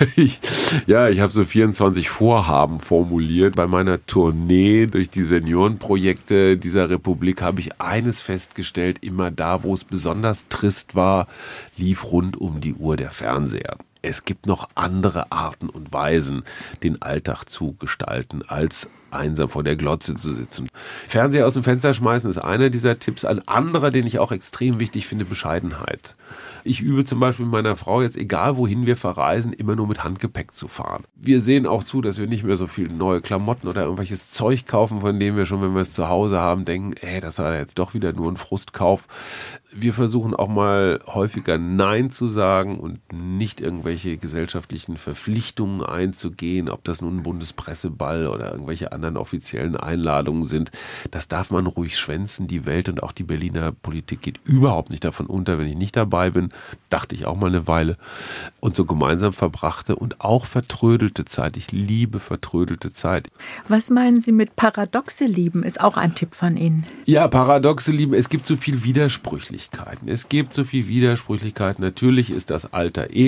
Ja, ich habe so vierundzwanzig Vorhaben formuliert. Bei meiner Tournee durch die Seniorenprojekte dieser Republik habe ich eines festgestellt, immer da, wo es besonders trist war, lief rund um die Uhr der Fernseher. Es gibt noch andere Arten und Weisen, den Alltag zu gestalten, als einsam vor der Glotze zu sitzen. Fernseher aus dem Fenster schmeißen ist einer dieser Tipps. Ein anderer, den ich auch extrem wichtig finde, Bescheidenheit. Ich übe zum Beispiel mit meiner Frau jetzt, egal wohin wir verreisen, immer nur mit Handgepäck zu fahren. Wir sehen auch zu, dass wir nicht mehr so viel neue Klamotten oder irgendwelches Zeug kaufen, von dem wir schon, wenn wir es zu Hause haben, denken, ey, das war jetzt doch wieder nur ein Frustkauf. Wir versuchen auch mal häufiger Nein zu sagen und nicht irgendwelche gesellschaftlichen Verpflichtungen einzugehen, ob das nun ein Bundespresseball oder irgendwelche anderen offiziellen Einladungen sind. Das darf man ruhig schwänzen. Die Welt und auch die Berliner Politik geht überhaupt nicht davon unter, wenn ich nicht dabei bin. Dachte ich auch mal eine Weile. Und so gemeinsam verbrachte und auch vertrödelte Zeit. Ich liebe vertrödelte Zeit. Was meinen Sie mit paradoxe Lieben? Ist auch ein Tipp von Ihnen. Ja, paradoxe Lieben. Es gibt so viel Widersprüchlichkeiten. Es gibt so viel Widersprüchlichkeiten. Natürlich ist das Alter ekelhaft.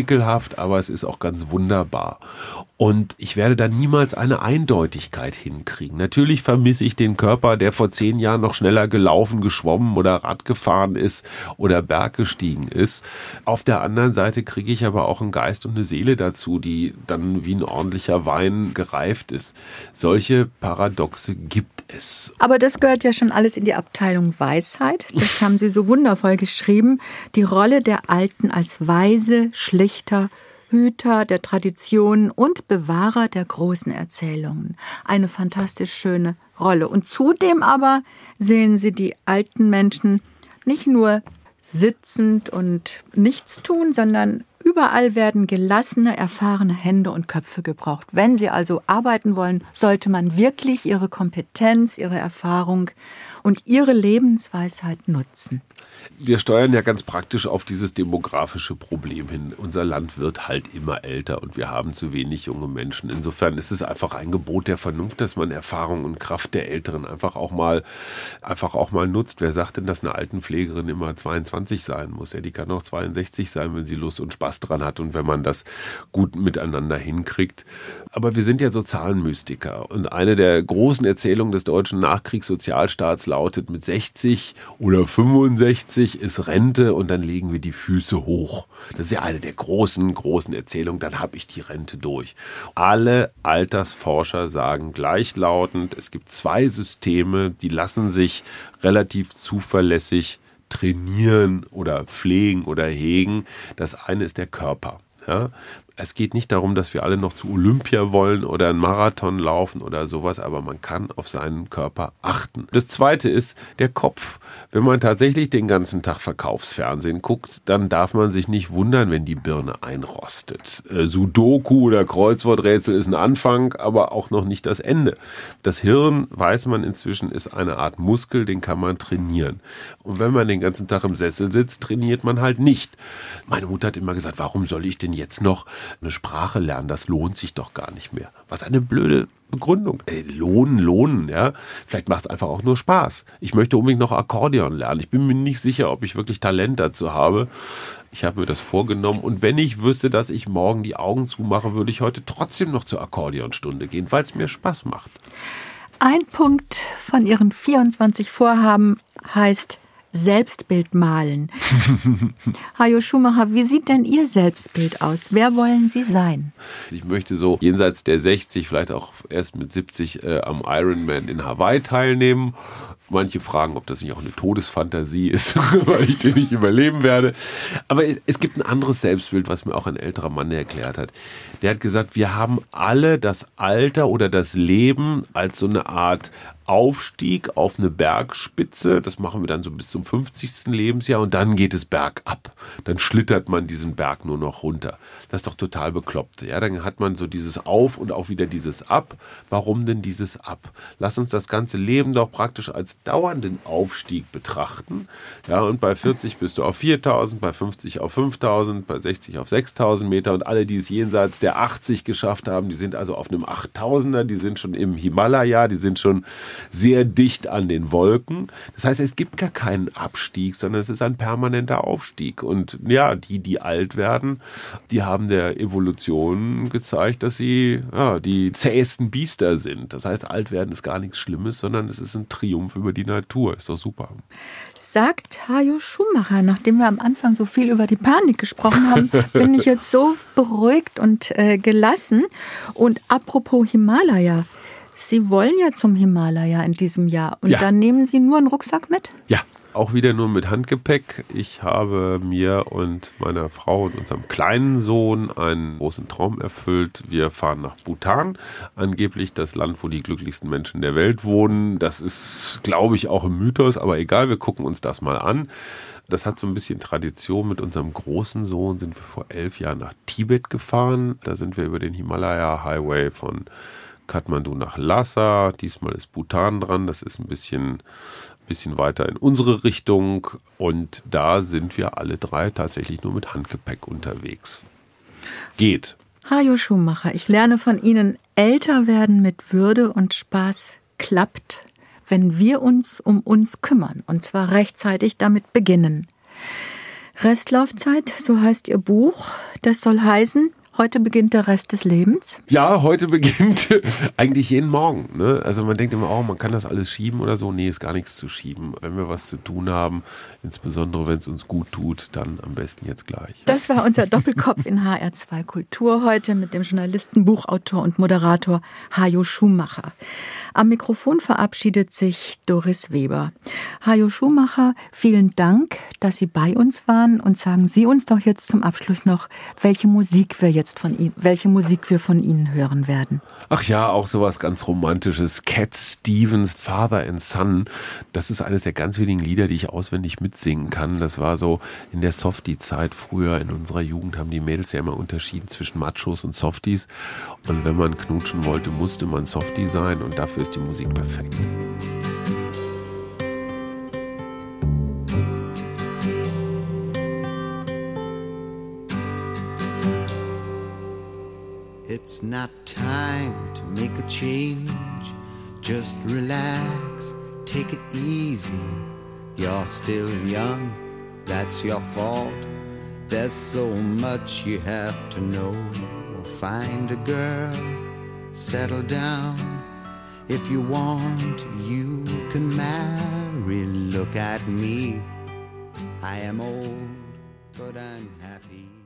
nervt, aber es ist auch ganz wunderbar. Und ich werde da niemals eine Eindeutigkeit hinkriegen. Natürlich vermisse ich den Körper, der vor zehn Jahren noch schneller gelaufen, geschwommen oder Rad gefahren ist oder Berg gestiegen ist. Auf der anderen Seite kriege ich aber auch einen Geist und eine Seele dazu, die dann wie ein ordentlicher Wein gereift ist. Solche Paradoxe gibt es. Aber das gehört ja schon alles in die Abteilung Weisheit. Das haben Sie so wundervoll geschrieben. Die Rolle der Alten als Weise, Schlichter, Hüter der Traditionen und Bewahrer der großen Erzählungen. Eine fantastisch schöne Rolle. Und zudem aber sehen Sie die alten Menschen nicht nur sitzend und nichts tun, sondern überall werden gelassene, erfahrene Hände und Köpfe gebraucht. Wenn Sie also arbeiten wollen, sollte man wirklich Ihre Kompetenz, Ihre Erfahrung und Ihre Lebensweisheit nutzen. Wir steuern ja ganz praktisch auf dieses demografische Problem hin. Unser Land wird halt immer älter und wir haben zu wenig junge Menschen. Insofern ist es einfach ein Gebot der Vernunft, dass man Erfahrung und Kraft der Älteren einfach auch mal, einfach auch mal nutzt. Wer sagt denn, dass eine Altenpflegerin immer zweiundzwanzig sein muss? Ja, die kann auch zweiundsechzig sein, wenn sie Lust und Spaß dran hat und wenn man das gut miteinander hinkriegt. Aber wir sind ja so Zahlenmystiker und eine der großen Erzählungen des deutschen Nachkriegssozialstaats lautet, mit sechzig oder fünfundsechzig ist Rente und dann legen wir die Füße hoch. Das ist ja eine der großen, großen Erzählungen, dann habe ich die Rente durch. Alle Altersforscher sagen gleichlautend, es gibt zwei Systeme, die lassen sich relativ zuverlässig trainieren oder pflegen oder hegen. Das eine ist der Körper. Ja? Es geht nicht darum, dass wir alle noch zu Olympia wollen oder einen Marathon laufen oder sowas, aber man kann auf seinen Körper achten. Das zweite ist der Kopf. Wenn man tatsächlich den ganzen Tag Verkaufsfernsehen guckt, dann darf man sich nicht wundern, wenn die Birne einrostet. Äh, Sudoku oder Kreuzworträtsel ist ein Anfang, aber auch noch nicht das Ende. Das Hirn, weiß man inzwischen, ist eine Art Muskel, den kann man trainieren. Und wenn man den ganzen Tag im Sessel sitzt, trainiert man halt nicht. Meine Mutter hat immer gesagt, warum soll ich denn jetzt noch eine Sprache lernen, das lohnt sich doch gar nicht mehr. Was eine blöde Begründung. Ey, lohnen, lohnen, ja. Vielleicht macht es einfach auch nur Spaß. Ich möchte unbedingt noch Akkordeon lernen. Ich bin mir nicht sicher, ob ich wirklich Talent dazu habe. Ich habe mir das vorgenommen und wenn ich wüsste, dass ich morgen die Augen zumache, würde ich heute trotzdem noch zur Akkordeonstunde gehen, weil es mir Spaß macht. Ein Punkt von Ihren vierundzwanzig Vorhaben heißt Selbstbild malen. Hajo Schumacher, wie sieht denn Ihr Selbstbild aus? Wer wollen Sie sein? Ich möchte so jenseits der sechzig, vielleicht auch erst mit siebzig äh, am Ironman in Hawaii teilnehmen. Manche fragen, ob das nicht auch eine Todesfantasie ist, weil ich den nicht überleben werde. Aber es, es gibt ein anderes Selbstbild, was mir auch ein älterer Mann erklärt hat. Der hat gesagt, wir haben alle das Alter oder das Leben als so eine Art Aufstieg auf eine Bergspitze. Das machen wir dann so bis zum fünfzigsten Lebensjahr und dann geht es bergab. Dann schlittert man diesen Berg nur noch runter. Das ist doch total bekloppt. Ja, dann hat man so dieses Auf und auch wieder dieses Ab. Warum denn dieses Ab? Lass uns das ganze Leben doch praktisch als dauernden Aufstieg betrachten. Ja, und bei vierzig bist du auf viertausend, bei fünfzig auf fünftausend, bei sechzig auf sechstausend Meter und alle, die es jenseits der achtzig geschafft haben, die sind also auf einem achttausender, die sind schon im Himalaya, die sind schon sehr dicht an den Wolken. Das heißt, es gibt gar keinen Abstieg, sondern es ist ein permanenter Aufstieg. Und ja, die, die alt werden, die haben der Evolution gezeigt, dass sie ja, die zähesten Biester sind. Das heißt, alt werden ist gar nichts Schlimmes, sondern es ist ein Triumph über die Natur. Ist doch super. Sagt Hajo Schumacher, nachdem wir am Anfang so viel über die Panik gesprochen haben, bin ich jetzt so beruhigt und äh, gelassen. Und apropos Himalaya, Sie wollen ja zum Himalaya in diesem Jahr und ja. Dann nehmen Sie nur einen Rucksack mit? Ja, auch wieder nur mit Handgepäck. Ich habe mir und meiner Frau und unserem kleinen Sohn einen großen Traum erfüllt. Wir fahren nach Bhutan, angeblich das Land, wo die glücklichsten Menschen der Welt wohnen. Das ist, glaube ich, auch ein Mythos, aber egal, wir gucken uns das mal an. Das hat so ein bisschen Tradition. Mit unserem großen Sohn sind wir vor elf Jahren nach Tibet gefahren. Da sind wir über den Himalaya Highway von Kathmandu nach Lhasa. Diesmal ist Bhutan dran. Das ist ein bisschen, bisschen weiter in unsere Richtung. Und da sind wir alle drei tatsächlich nur mit Handgepäck unterwegs. Geht. Hajo Schumacher, ich lerne von Ihnen, älter werden mit Würde und Spaß klappt, wenn wir uns um uns kümmern. Und zwar rechtzeitig damit beginnen. Restlaufzeit, so heißt Ihr Buch. Das soll heißen, heute beginnt der Rest des Lebens? Ja, heute beginnt eigentlich jeden Morgen. Ne? Also man denkt immer, oh, man kann das alles schieben oder so. Nee, ist gar nichts zu schieben. Wenn wir was zu tun haben, insbesondere wenn es uns gut tut, dann am besten jetzt gleich. Das war unser Doppelkopf in H R zwei Kultur heute mit dem Journalisten, Buchautor und Moderator Hajo Schumacher. Am Mikrofon verabschiedet sich Doris Weber. Hajo Schumacher, vielen Dank, dass Sie bei uns waren, und sagen Sie uns doch jetzt zum Abschluss noch, welche Musik wir jetzt von Ihnen, welche Musik wir von Ihnen hören werden. Ach ja, auch sowas ganz Romantisches. Cat Stevens, Father and Son. Das ist eines der ganz wenigen Lieder, die ich auswendig mitsingen kann. Das war so in der Softie-Zeit früher. In unserer Jugend haben die Mädels ja immer unterschieden zwischen Machos und Softies. Und wenn man knutschen wollte, musste man Softie sein. Und dafür ist die Musik perfekt. It's not time to make a change. Just relax, take it easy. You're still young, that's your fault. There's so much you have to know. Find a girl, settle down. If you want, you can marry. Look at me, I am old, but I'm happy.